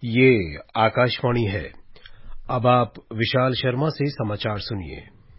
ये आकाशवाणी है। अब आप विशाल शर्मा से समाचार सुनिए।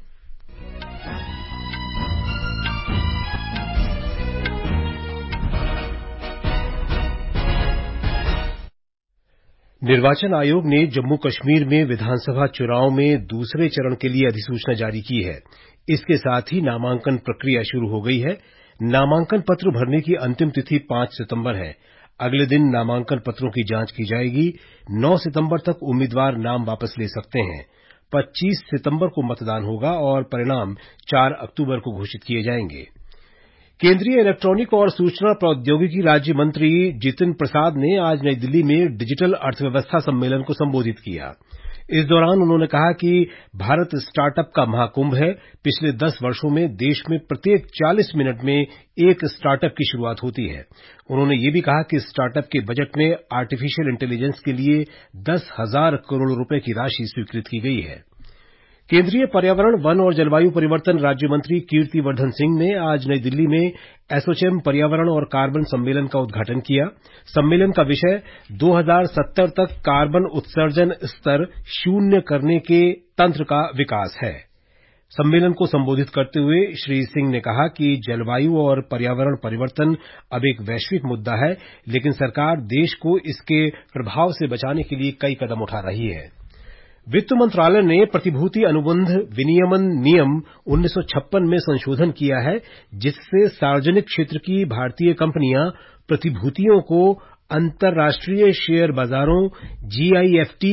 निर्वाचन आयोग ने जम्मू कश्मीर में विधानसभा चुनाव में दूसरे चरण के लिए अधिसूचना जारी की है। इसके साथ ही नामांकन प्रक्रिया शुरू हो गई है। नामांकन पत्र भरने की अंतिम तिथि 5 सितंबर है। अगले दिन नामांकन पत्रों की जांच की जाएगी। 9 सितंबर तक उम्मीदवार नाम वापस ले सकते हैं। 25 सितंबर को मतदान होगा और परिणाम 4 अक्टूबर को घोषित किए जाएंगे। केंद्रीय इलेक्ट्रॉनिक और सूचना प्रौद्योगिकी राज्य मंत्री जितिन प्रसाद ने आज नई दिल्ली में डिजिटल अर्थव्यवस्था सम्मेलन को संबोधित किया। इस दौरान उन्होंने कहा कि भारत स्टार्टअप का महाकुंभ है। पिछले 10 वर्षों में देश में प्रत्येक 40 मिनट में एक स्टार्टअप की शुरुआत होती है। उन्होंने ये भी कहा कि स्टार्टअप के बजट में आर्टिफिशियल इंटेलिजेंस के लिए 10,000 करोड़ रुपए की राशि स्वीकृत की गई है। केंद्रीय पर्यावरण, वन और जलवायु परिवर्तन राज्य मंत्री कीर्ति वर्धन सिंह ने आज नई दिल्ली में एसोचैम पर्यावरण और कार्बन सम्मेलन का उद्घाटन किया। सम्मेलन का विषय 2070 तक कार्बन उत्सर्जन स्तर शून्य करने के तंत्र का विकास है। सम्मेलन को संबोधित करते हुए श्री सिंह ने कहा कि जलवायु और पर्यावरण परिवर्तन अब एक वैश्विक मुद्दा है, लेकिन सरकार देश को इसके प्रभाव से बचाने के लिए कई कदम उठा रही है। वित्त मंत्रालय ने प्रतिभूति अनुबंध विनियमन नियम 1956 में संशोधन किया है, जिससे सार्वजनिक क्षेत्र की भारतीय कंपनियां प्रतिभूतियों को अंतर्राष्ट्रीय शेयर बाजारों जीआईएफटी,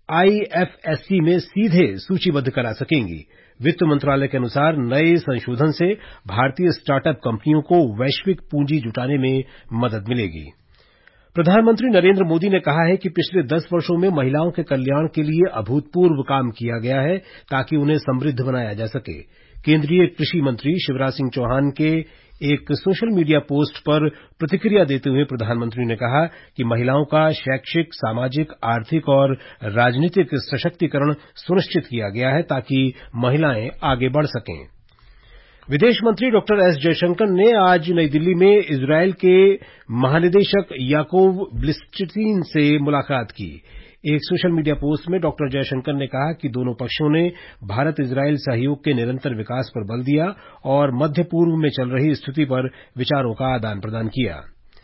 आईएफएससी में सीधे सूचीबद्ध करा सकेंगी। वित्त मंत्रालय के अनुसार नए संशोधन से भारतीय स्टार्टअप कंपनियों को वैश्विक पूंजी जुटाने में मदद मिलेगी। प्रधानमंत्री नरेंद्र मोदी ने कहा है कि पिछले 10 वर्षों में महिलाओं के कल्याण के लिए अभूतपूर्व काम किया गया है, ताकि उन्हें समृद्ध बनाया जा सके। केंद्रीय कृषि मंत्री शिवराज सिंह चौहान के एक सोशल मीडिया पोस्ट पर प्रतिक्रिया देते हुए प्रधानमंत्री ने कहा कि महिलाओं का शैक्षिक, सामाजिक, आर्थिक और राजनीतिक सशक्तिकरण सुनिश्चित किया गया है, ताकि महिलाएं आगे बढ़ सकें। विदेश मंत्री डॉक्टर एस जयशंकर ने आज नई दिल्ली में इजरायल के महानिदेशक याकोव ब्लिस्टिन से मुलाकात की। एक सोशल मीडिया पोस्ट में डॉक्टर जयशंकर ने कहा कि दोनों पक्षों ने भारत इजरायल सहयोग के निरंतर विकास पर बल दिया और मध्य पूर्व में चल रही स्थिति पर विचारों का आदान प्रदान किया।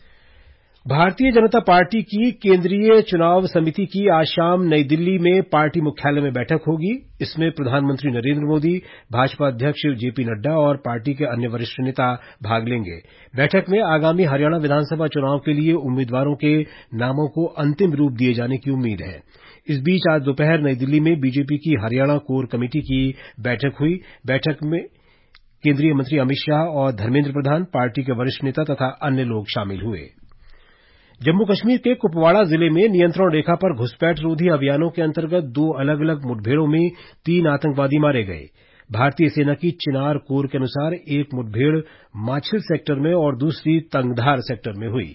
भारतीय जनता पार्टी की केंद्रीय चुनाव समिति की आज शाम नई दिल्ली में पार्टी मुख्यालय में बैठक होगी। इसमें प्रधानमंत्री नरेंद्र मोदी, भाजपा अध्यक्ष जेपी नड्डा और पार्टी के अन्य वरिष्ठ नेता भाग लेंगे। बैठक में आगामी हरियाणा विधानसभा चुनाव के लिए उम्मीदवारों के नामों को अंतिम रूप दिए जाने की उम्मीद है। इस बीच आज दोपहर नई दिल्ली में बीजेपी की हरियाणा कोर कमेटी की बैठक हुई। बैठक में केंद्रीय मंत्री अमित शाह और धर्मेंद्र प्रधान, पार्टी के वरिष्ठ नेता तथा अन्य लोग शामिल हुए। जम्मू कश्मीर के कुपवाड़ा जिले में नियंत्रण रेखा पर घुसपैठ रोधी अभियानों के अंतर्गत 2 अलग-अलग मुठभेड़ों में 3 आतंकवादी मारे गए। भारतीय सेना की चिनार कोर के अनुसार एक मुठभेड़ माछिल सेक्टर में और दूसरी तंगधार सेक्टर में हुई।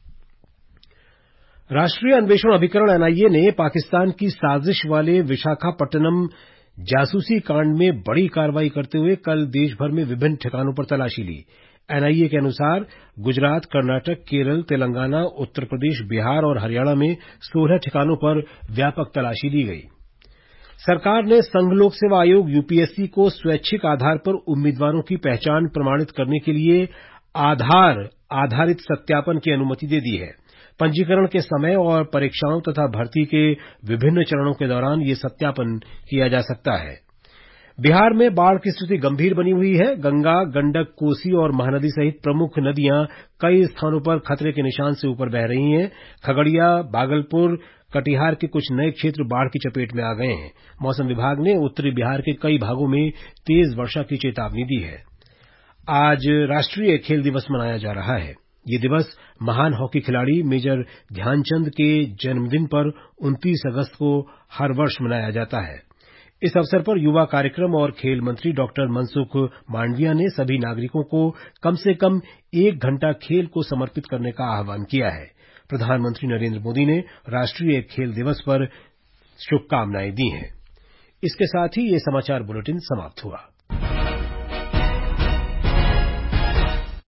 राष्ट्रीय अन्वेषण अभिकरण एनआईए ने पाकिस्तान की साजिश वाले विशाखापट्टनम जासूसी कांड में बड़ी कार्रवाई करते हुए कल देश भर में विभिन्न ठिकानों पर तलाशी ली। एनआईए के अनुसार गुजरात, कर्नाटक, केरल, तेलंगाना, उत्तर प्रदेश, बिहार और हरियाणा में 16 ठिकानों पर व्यापक तलाशी ली गई। सरकार ने संघ लोक सेवा आयोग यूपीएससी को स्वैच्छिक आधार पर उम्मीदवारों की पहचान प्रमाणित करने के लिए आधार आधारित सत्यापन की अनुमति दे दी है। पंजीकरण के समय और परीक्षाओं तथा भर्ती के विभिन्न चरणों के दौरान ये सत्यापन किया जा सकता है। बिहार में बाढ़ की स्थिति गंभीर बनी हुई है। गंगा, गंडक, कोसी और महानदी सहित प्रमुख नदियां कई स्थानों पर खतरे के निशान से ऊपर बह रही हैं। खगड़िया, भागलपुर, कटिहार के कुछ नए क्षेत्र बाढ़ की चपेट में आ गए हैं। मौसम विभाग ने उत्तरी बिहार के कई भागों में तेज वर्षा की चेतावनी दी है। आज राष्ट्रीय खेल दिवस मनाया जा रहा है। ये दिवस महान हॉकी खिलाड़ी मेजर ध्यानचंद के जन्मदिन पर 29 अगस्त को हर वर्ष मनाया जाता है। इस अवसर पर युवा कार्यक्रम और खेल मंत्री डॉक्टर मनसुख मांडविया ने सभी नागरिकों को कम से कम 1 घंटा खेल को समर्पित करने का आह्वान किया है। प्रधानमंत्री नरेंद्र मोदी ने राष्ट्रीय खेल दिवस पर शुभकामनाएं दी हैं। इसके साथ ही ये समाचार बुलेटिन समाप्त हुआ।